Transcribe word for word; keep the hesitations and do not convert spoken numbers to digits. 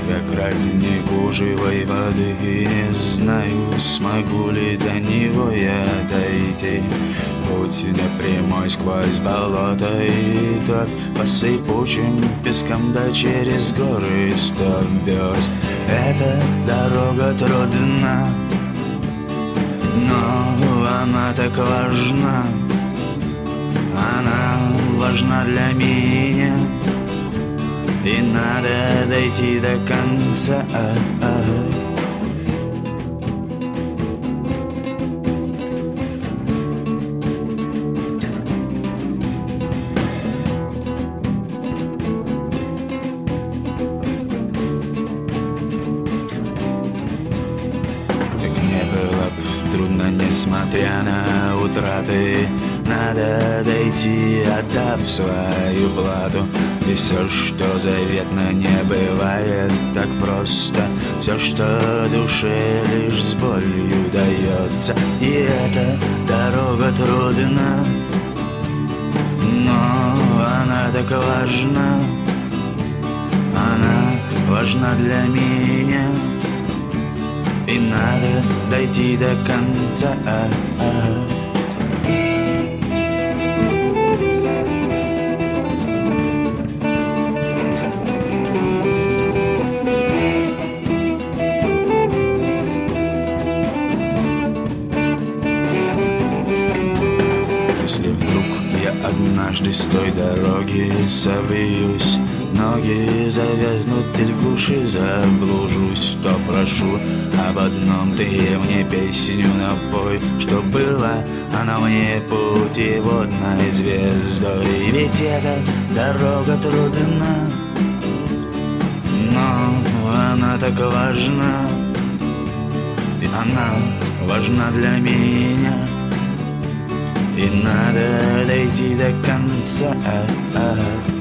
как роднику живой воды. И не знаю, смогу ли до него я дойти. Путь непрямой сквозь болото и топь, по сыпучим пескам да через горы стоп берз. Эта дорога трудна, но она так важна. Она важна для меня, и надо дойти до конца. Трудно, несмотря на утраты, надо дойти, отдав свою плату. И все, что заветно, не бывает так просто. Все, что душе лишь с болью дается. И эта дорога трудна, но она так важна. Она важна для меня, и надо дойти до конца. Если вдруг я однажды с той дороги собьюсь, ноги завязнут и в глуши заблужусь, то прошу об одном: ты мне песню напой, что была она мне путеводной звездой. Ведь эта дорога трудна, но она так важна. И она важна для меня, и надо дойти до конца.